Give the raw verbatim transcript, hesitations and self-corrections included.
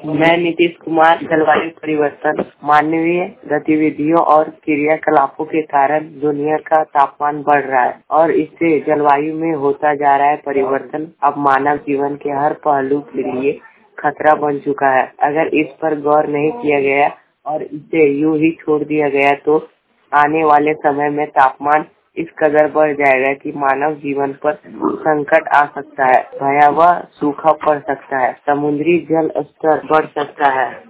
मैं नीतीश कुमार। जलवायु परिवर्तन मानवीय गतिविधियों और क्रियाकलापों के कारण दुनिया का तापमान बढ़ रहा है और इससे जलवायु में होता जा रहा है परिवर्तन अब मानव जीवन के हर पहलू के लिए खतरा बन चुका है। अगर इस पर गौर नहीं किया गया और इसे यूं ही छोड़ दिया गया तो आने वाले समय में तापमान इस कदर बढ़ जाएगा कि मानव जीवन पर संकट आ सकता है, भयावह सूखा पड़ सकता है, समुद्री जल स्तर बढ़ सकता है।